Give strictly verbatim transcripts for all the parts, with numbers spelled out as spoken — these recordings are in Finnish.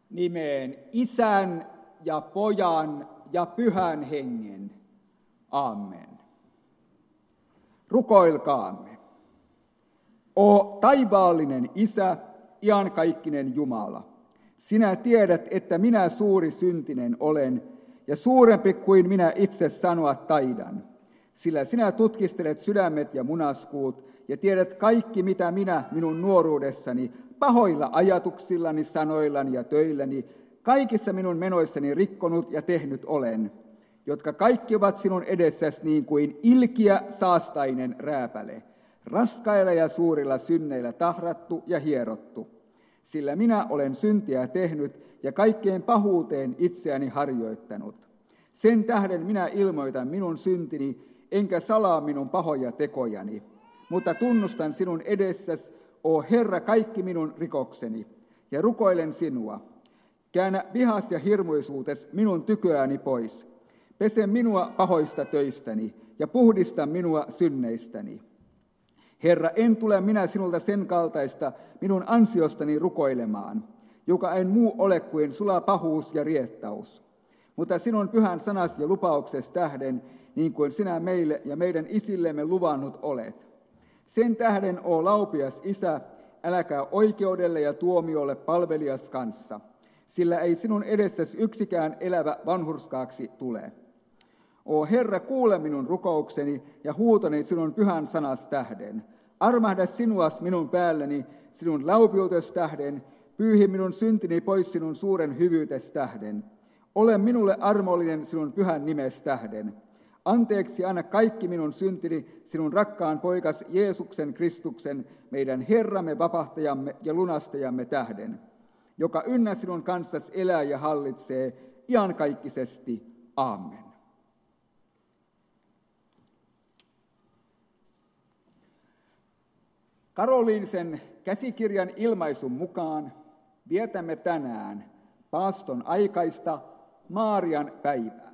Nimeen Isän ja Pojan ja Pyhän Hengen. Amen. Rukoilkaamme. O taivaallinen Isä, iankaikkinen Jumala, sinä tiedät, että minä suuri syntinen olen ja suurempi kuin minä itse sanoa taidan, sillä sinä tutkistelet sydämet ja munaskuut ja tiedät kaikki, mitä minä minun nuoruudessani, pahoilla ajatuksillani, sanoillani ja töilläni, kaikissa minun menoissani rikkonut ja tehnyt olen, jotka kaikki ovat sinun edessäsi niin kuin ilkiä saastainen rääpäle, raskailla ja suurilla synneillä tahrattu ja hierottu. Sillä minä olen syntiä tehnyt ja kaikkeen pahuuteen itseäni harjoittanut. Sen tähden minä ilmoitan minun syntini, enkä salaa minun pahoja tekojani, mutta tunnustan sinun edessäsi, o Herra, kaikki minun rikokseni, ja rukoilen sinua. Käännä vihas ja hirmuisuutes minun tyköäni pois. Pese minua pahoista töistäni ja puhdista minua synneistäni. Herra, en tule minä sinulta sen kaltaista minun ansiostani rukoilemaan, joka en muu ole kuin sula pahuus ja riettaus. Mutta sinun pyhän sanas ja lupaukses tähden, niin kuin sinä meille ja meidän isillemme luvannut olet. Sen tähden, o laupias Isä, äläkää oikeudelle ja tuomiolle palvelias kanssa, sillä ei sinun edessäsi yksikään elävä vanhurskaaksi tule. O Herra, kuule minun rukoukseni ja huutoni sinun pyhän sanas tähden. Armahda sinuas minun päälleni sinun laupiutes tähden, pyyhi minun syntini pois sinun suuren hyvyytes tähden. Ole minulle armollinen sinun pyhän nimes tähden. Anteeksi anna kaikki minun syntini sinun rakkaan poikas Jeesuksen Kristuksen, meidän Herramme, vapahtajamme ja lunastajamme tähden, joka ynnä sinun kanssasi elää ja hallitsee iankaikkisesti. Aamen. Karoliinisen käsikirjan ilmaisun mukaan vietämme tänään paaston aikaista Maarian päivää.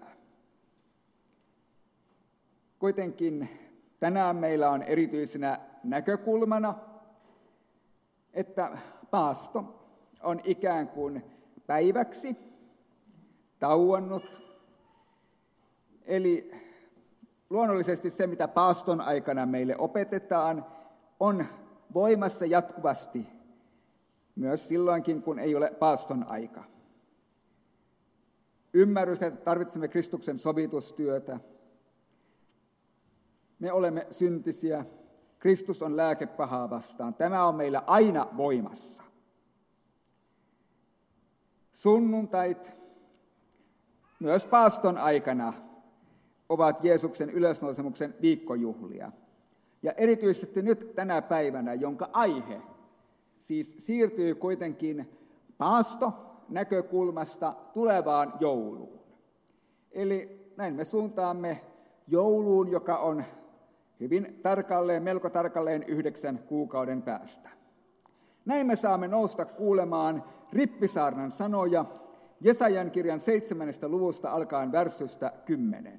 Kuitenkin tänään meillä on erityisenä näkökulmana, että paasto on ikään kuin päiväksi tauonnut. Eli luonnollisesti se, mitä paaston aikana meille opetetaan, on voimassa jatkuvasti, myös silloinkin, kun ei ole paaston aika. Ymmärrys, että tarvitsemme Kristuksen sovitustyötä. Me olemme syntisiä. Kristus on lääke pahaa vastaan. Tämä on meillä aina voimassa. Sunnuntait, myös paaston aikana, ovat Jeesuksen ylösnousemuksen viikkojuhlia. Ja erityisesti nyt tänä päivänä, jonka aihe siis siirtyy kuitenkin paasto-näkökulmasta tulevaan jouluun. Eli näin me suuntaamme jouluun, joka on hyvin tarkalleen, melko tarkalleen yhdeksän kuukauden päästä. Näin me saamme nousta kuulemaan rippisaarnan sanoja Jesajan kirjan seitsemännestä luvusta alkaen värssystä kymmenen.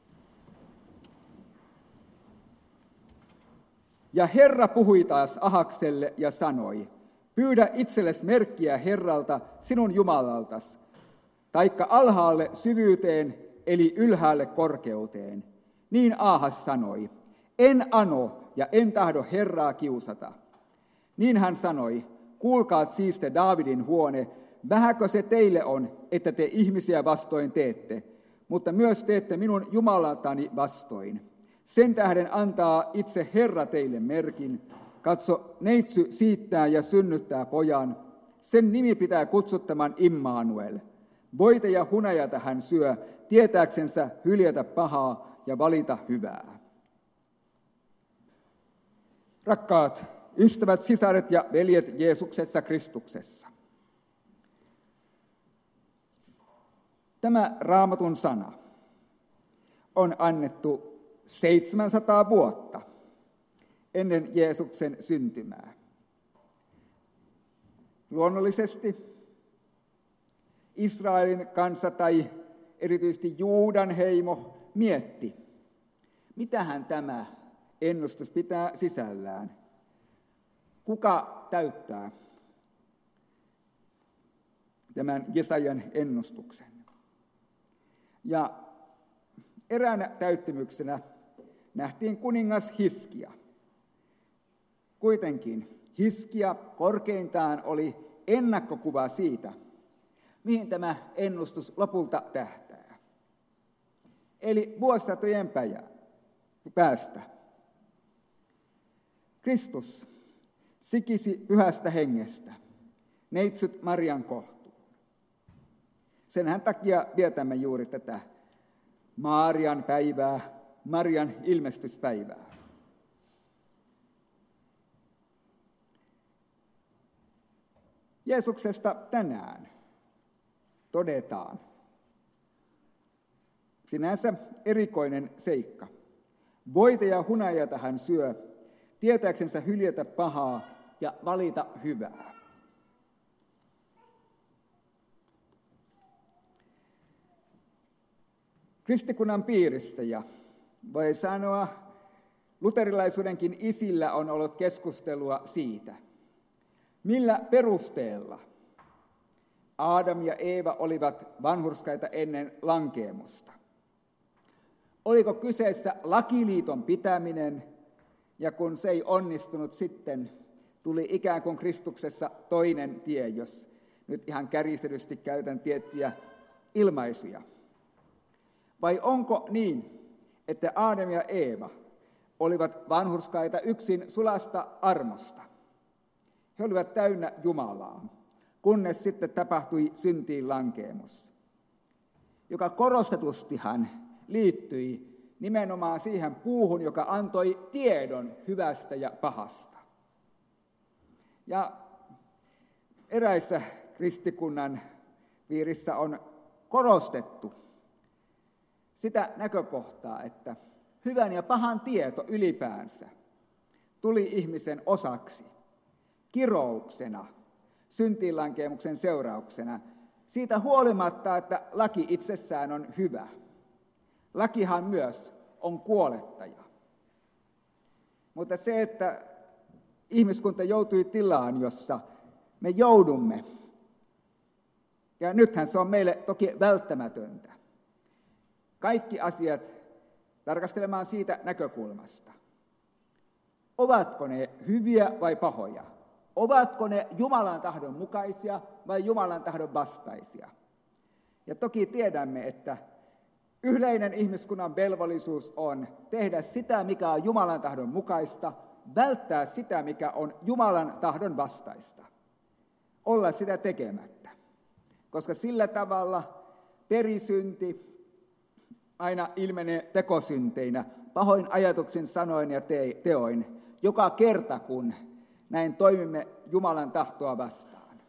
Ja Herra puhui taas Ahakselle ja sanoi, pyydä itsellesi merkkiä Herralta, sinun Jumalaltas, taikka alhaalle syvyyteen, eli ylhäälle korkeuteen. Niin Aahas sanoi, en ano ja en tahdo Herraa kiusata. Niin hän sanoi, kuulkaat siis te Daavidin huone, vähäkö se teille on, että te ihmisiä vastoin teette, mutta myös teette minun Jumalatani vastoin. Sen tähden antaa itse Herra teille merkin. Katso, neitsy siittää ja synnyttää pojan. Sen nimi pitää kutsuttaman Immanuel. Voita ja hunajata hän syö, tietääksensä hyljätä pahaa ja valita hyvää. Rakkaat ystävät, sisaret ja veljet Jeesuksessa Kristuksessa. Tämä Raamatun sana on annettu seitsemänsataa vuotta ennen Jeesuksen syntymää. Luonnollisesti Israelin kansa tai erityisesti Juudan heimo mietti, mitähän tämä ennustus pitää sisällään. Kuka täyttää? tämän Jesajan ennustuksen. Ja eräänä täyttymyksenä nähtiin kuningas Hiskia. Kuitenkin Hiskia korkeintaan oli ennakkokuva siitä, mihin tämä ennustus lopulta tähtää. Eli vuosisatojen päästä. Kristus sikisi pyhästä hengestä, neitsyt Marian kohtuun. Senhän takia vietämme juuri tätä Marian päivää, Marian ilmestyspäivää. Jeesuksesta tänään todetaan sinänsä erikoinen seikka. Voita ja hunajata hän syö, tietääksensä hyljätä pahaa ja valita hyvää. Kristikunnan piirissä ja voi sanoa luterilaisuudenkin isillä on ollut keskustelua siitä, millä perusteella Aadam ja Eeva olivat vanhurskaita ennen lankeemusta. Oliko kyseessä lakiliiton pitäminen, ja kun se ei onnistunut, sitten tuli ikään kuin Kristuksessa toinen tie, jos nyt ihan kärjistetysti käytän tiettyjä ilmaisuja. Vai onko niin, että Aadam ja Eeva olivat vanhurskaita yksin sulasta armosta? He olivat täynnä Jumalaa, kunnes sitten tapahtui syntiin lankeemus, joka korostetustihan liittyi nimenomaan siihen puuhun, joka antoi tiedon hyvästä ja pahasta. Ja eräissä kristikunnan piirissä on korostettu sitä näkökohtaa, että hyvän ja pahan tieto ylipäänsä tuli ihmisen osaksi kirouksena, syntiinlankeemuksen seurauksena, siitä huolimatta, että laki itsessään on hyvä. Lakihan myös on kuolettaja. Mutta se, että ihmiskunta joutui tilaan, jossa me joudumme, ja nythän se on meille toki välttämätöntä, kaikki asiat tarkastelemaan siitä näkökulmasta. Ovatko ne hyviä vai pahoja? Ovatko ne Jumalan tahdon mukaisia vai Jumalan tahdon vastaisia? Ja toki tiedämme, että yleinen ihmiskunnan velvollisuus on tehdä sitä, mikä on Jumalan tahdon mukaista, välttää sitä, mikä on Jumalan tahdon vastaista. Olla sitä tekemättä. Koska sillä tavalla perisynti aina ilmenee tekosynteinä, pahoin ajatuksin, sanoin ja teoin, joka kerta kun näin toimimme Jumalan tahtoa vastaan.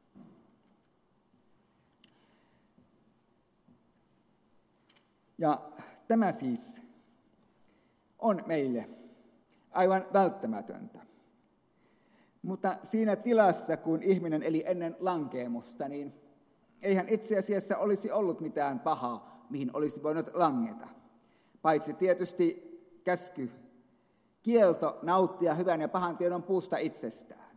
Ja tämä siis on meille aivan välttämätöntä. Mutta siinä tilassa, kun ihminen eli ennen lankeemusta, niin eihän itse asiassa olisi ollut mitään pahaa, mihin olisi voinut langeta. Paitsi tietysti käsky, kielto nauttia hyvän ja pahan tiedon puusta itsestään.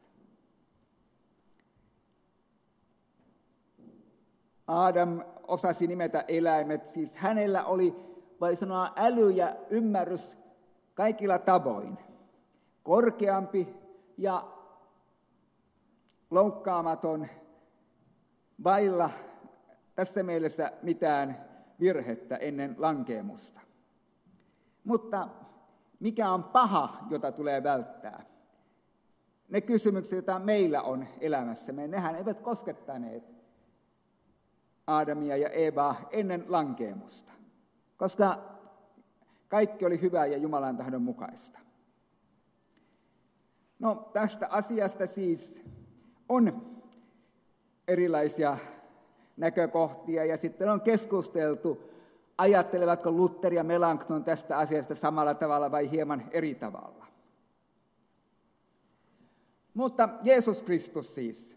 Aadam osasi nimetä eläimet, siis hänellä oli, voi sanoa, äly ja ymmärrys kaikilla tavoin. Korkeampi ja loukkaamaton, vailla tässä mielessä mitään virhettä ennen lankeemusta. Mutta mikä on paha, jota tulee välttää? Ne kysymykset, joita meillä on elämässämme, nehän eivät koskettaneet Aadamia ja Eevaa ennen lankeemusta, koska kaikki oli hyvää ja Jumalan tahdon mukaista. No, tästä asiasta siis on erilaisia näkökohtia ja sitten on keskusteltu, ajattelevatko Luther ja Melanchthon tästä asiasta samalla tavalla vai hieman eri tavalla. Mutta Jeesus Kristus siis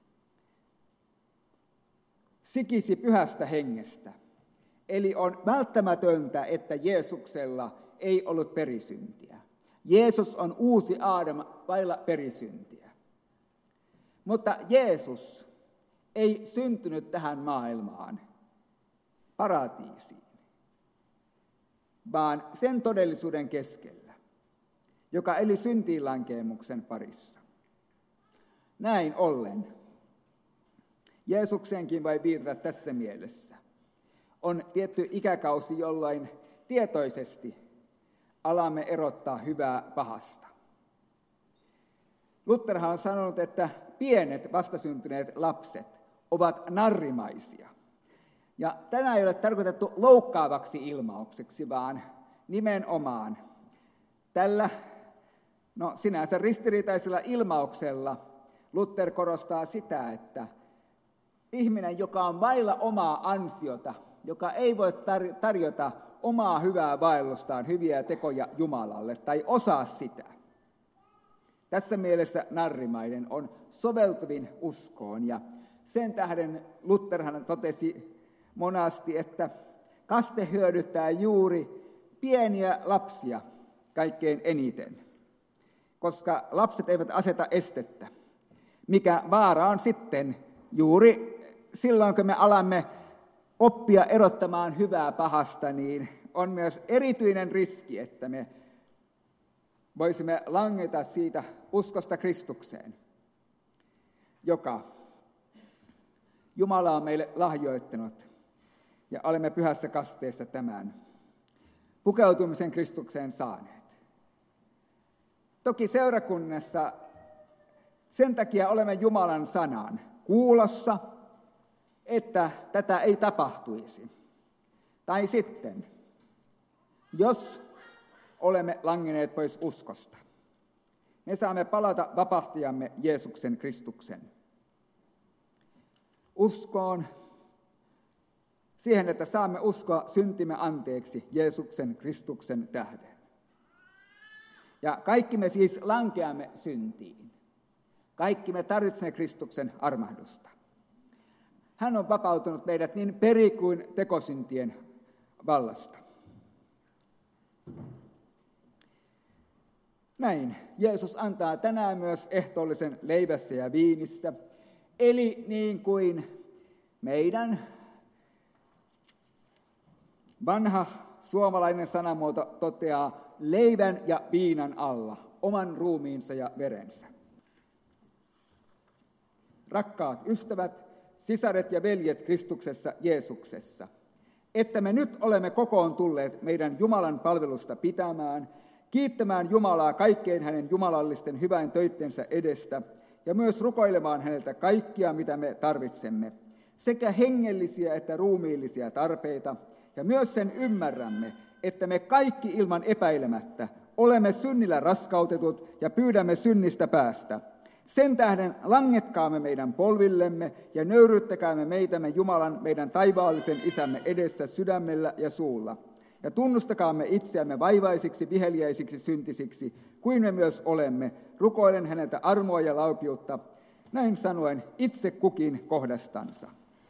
sikisi pyhästä hengestä. Eli on välttämätöntä, että Jeesuksella ei ollut perisyntiä. Jeesus on uusi Aadam vailla perisyntiä. Mutta Jeesus ei syntynyt tähän maailmaan paratiisiin, vaan sen todellisuuden keskellä, joka eli syntiinlankeemuksen parissa. Näin ollen, Jeesukseenkin voi viitata tässä mielessä. On tietty ikäkausi, jolloin tietoisesti alamme erottaa hyvää pahasta. Lutherhan on sanonut, että pienet vastasyntyneet lapset ovat narrimaisia. Ja tämä ei ole tarkoitettu loukkaavaksi ilmaukseksi, vaan nimenomaan tällä no, sinänsä ristiriitaisella ilmauksella Luther korostaa sitä, että ihminen, joka on vailla omaa ansiota, joka ei voi tar- tarjota omaa hyvää vaellustaan, hyviä tekoja Jumalalle tai osaa sitä. Tässä mielessä narrimainen on soveltuvin uskoon, ja sen tähden Lutherhan totesi monasti, että kaste hyödyttää juuri pieniä lapsia kaikkein eniten, koska lapset eivät aseta estettä, mikä vaara on sitten juuri silloin, kun me alamme oppia erottamaan hyvää pahasta, niin on myös erityinen riski, että me voisimme langeta siitä uskosta Kristukseen, joka Jumala on meille lahjoittanut, ja olemme pyhässä kasteessa tämän pukeutumisen Kristukseen saaneet. Toki seurakunnassa sen takia olemme Jumalan sanan kuulossa, että tätä ei tapahtuisi. Tai sitten, jos olemme langenneet pois uskosta, me saamme palata vapahtajamme Jeesuksen Kristuksen uskoon, siihen, että saamme uskoa syntimme anteeksi Jeesuksen Kristuksen tähden. Ja kaikki me siis lankeamme syntiin. Kaikki me tarvitsemme Kristuksen armahdusta. Hän on vapautunut meidät niin peri- kuin tekosyntien vallasta. Näin Jeesus antaa tänään myös ehtoollisen leivässä ja viinissä, eli niin kuin meidän vanha suomalainen sanamuoto toteaa, leivän ja viinan alla, oman ruumiinsa ja verensä. Rakkaat ystävät, sisaret ja veljet Kristuksessa Jeesuksessa, että me nyt olemme kokoon tulleet meidän Jumalan palvelusta pitämään, kiittämään Jumalaa kaikkein hänen jumalallisten hyvän töittensä edestä ja myös rukoilemaan häneltä kaikkia, mitä me tarvitsemme, sekä hengellisiä että ruumiillisia tarpeita, ja myös sen ymmärrämme, että me kaikki ilman epäilemättä olemme synnillä raskautetut ja pyydämme synnistä päästä. Sen tähden langetkaamme meidän polvillemme ja nöyryyttäkäämme meitämme Jumalan, meidän taivaallisen Isämme edessä sydämellä ja suulla. Ja tunnustakaamme itseämme vaivaisiksi, viheliäisiksi syntisiksi, kuin me myös olemme, rukoilen häneltä armoa ja laupiutta, näin sanoen itse kukin kohdastansa.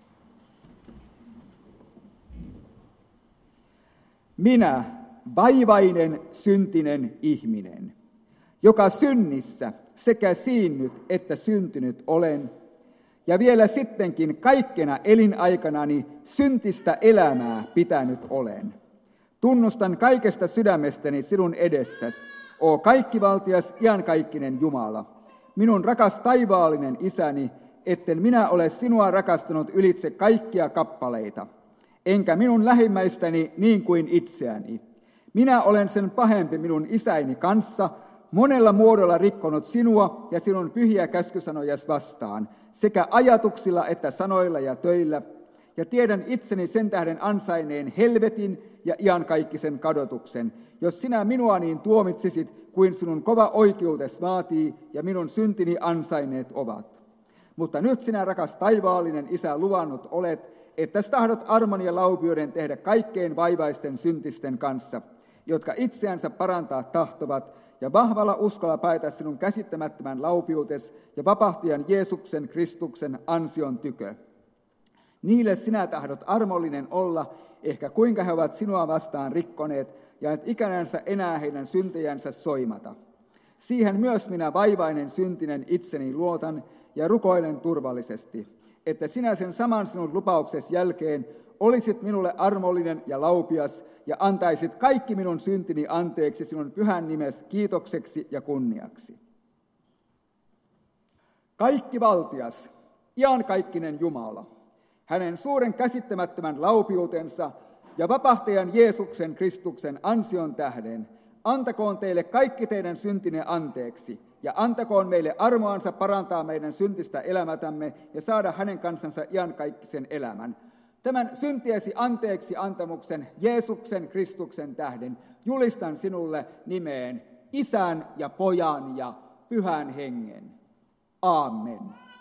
Minä, vaivainen, syntinen ihminen, joka synnissä sekä siinnyt että syntynyt olen, ja vielä sittenkin kaikkena elinaikanani syntistä elämää pitänyt olen. Tunnustan kaikesta sydämestäni sinun edessäsi, o kaikkivaltias iankaikkinen Jumala, minun rakas taivaallinen Isäni, etten minä ole sinua rakastanut ylitse kaikkia kappaleita, enkä minun lähimmäistäni niin kuin itseäni. Minä olen sen pahempi minun isäini kanssa, monella muodolla rikkonut sinua ja sinun pyhiä käskysanojas vastaan, sekä ajatuksilla että sanoilla ja töillä, ja tiedän itseni sen tähden ansainneen helvetin ja iankaikkisen kadotuksen, jos sinä minua niin tuomitsisit, kuin sinun kova oikeutes vaatii ja minun syntini ansainneet ovat. Mutta nyt sinä, rakas taivaallinen Isä, luvannut olet, että tahdot armon ja laupioiden tehdä kaikkein vaivaisten syntisten kanssa, jotka itseänsä parantaa tahtovat, ja vahvalla uskolla paeta sinun käsittämättömän laupiutes ja vapahtajan Jeesuksen Kristuksen ansion tykö. Niille sinä tahdot armollinen olla, ehkä kuinka he ovat sinua vastaan rikkoneet, ja et ikänänsä enää heidän syntejänsä soimata. Siihen myös minä vaivainen syntinen itseni luotan ja rukoilen turvallisesti, että sinä sen saman sinun lupauksesi jälkeen olisit minulle armollinen ja laupias ja antaisit kaikki minun syntini anteeksi sinun pyhän nimes kiitokseksi ja kunniaksi. Kaikki valtias, iankaikkinen Jumala, hänen suuren käsittämättömän laupiutensa ja vapahtajan Jeesuksen Kristuksen ansion tähden, antakoon teille kaikki teidän syntine anteeksi, ja antakoon meille armoansa parantaa meidän syntistä elämätämme ja saada hänen kansansa iankaikkisen elämän. Tämän syntiesi anteeksi antamuksen Jeesuksen Kristuksen tähden julistan sinulle nimeen Isän ja Pojan ja Pyhän Hengen. Amen.